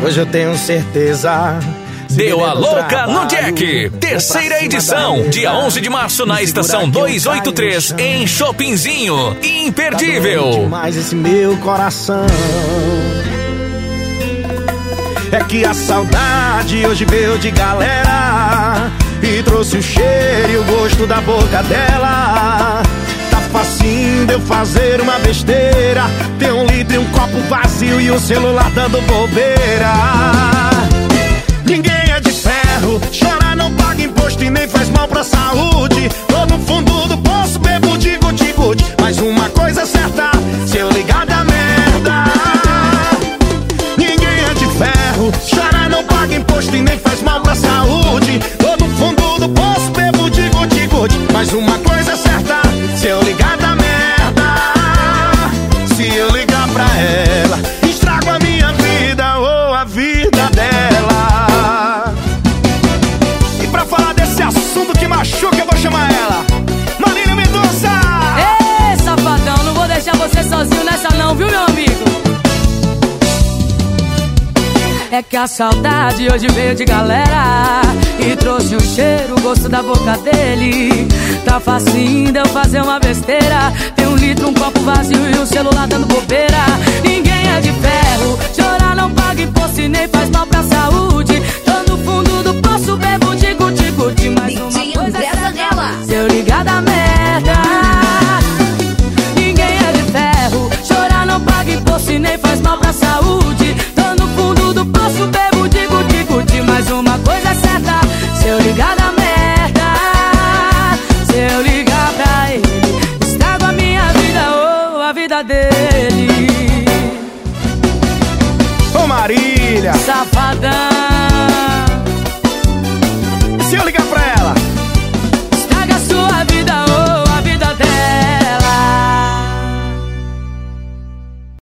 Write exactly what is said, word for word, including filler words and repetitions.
Hoje eu tenho certeza. Deu a louca no Jack. Terceira edição, dia onze de março na estação duzentos e oitenta e três, em Shoppingzinho. Imperdível. Mas esse meu coração é que a saudade hoje veio de galera e trouxe o cheiro e o gosto da boca dela. Tá facinho de eu fazer uma besteira, ter um litro e um copo vazio e o celular dando bobeira. Ninguém é de ferro, chorar não paga imposto e nem faz mal pra saúde. Tô no fundo do poço, bebo de guti-guti. Mas uma coisa é certa, se eu ligar da merda. Ninguém é de ferro, chorar não paga imposto e nem faz mal pra saúde. Tô no fundo do poço, bebo de guti-guti. Mas uma coisa é certa, se eu ligar da merda. Se eu ligar pra ela, estrago a minha vida ou a vida dela. Machuca, eu vou chamar ela, Marília Mendonça. Ê, safadão, não vou deixar você sozinho nessa não, viu, meu amigo? É que a saudade hoje veio de galera e trouxe o cheiro, o gosto da boca dele. Tá facinho de eu fazer uma besteira, tem um litro, um copo vazio e o celular dando bobeira. Ninguém é de ferro, chorar não paga imposto e nem faz mal pra saúde. Tô no fundo do poço, bebo de guti-guti. Mas uma coisa é certa, se eu ligar da merda. Ninguém é de ferro, chorar não paga imposto e nem faz mal pra saúde. Tô no fundo do poço, bebo de guti-guti. Mas uma coisa é certa, se eu ligar da merda. Se eu ligar pra ele, estrago a minha vida ou a vida dele. Ô Marília, safadão, se eu ligar